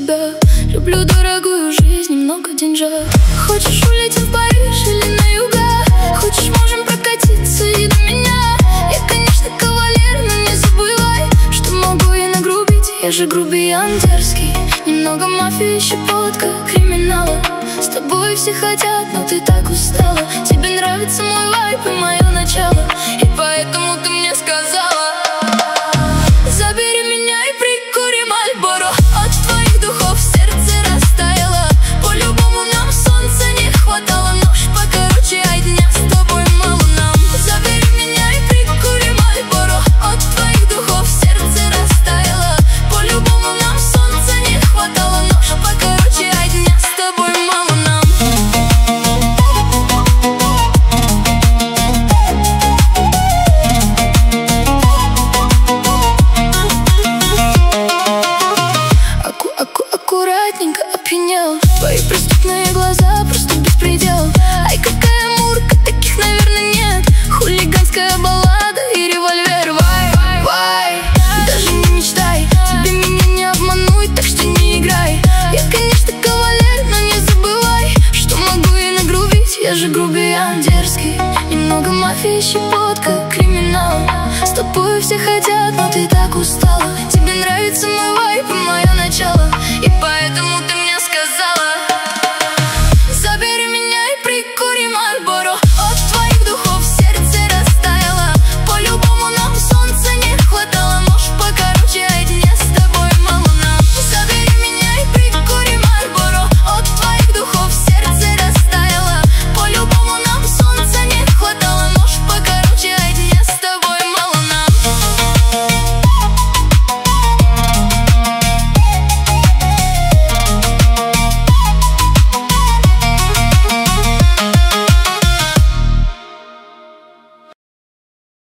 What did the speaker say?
тебя. Люблю дорогую жизнь, немного деньжат. Хочешь, улетим в Париж или на юга? Хочешь, можем прокатиться и до меня. Я, конечно, кавалер, но не забывай, что могу и нагрубить. Я же грубиян дерзкий. Немного мафии, щепотка криминала. С тобой все хотят, но ты так устала. Тебе нравится мой вайб и мое начало, и поэтому ты мне сказала: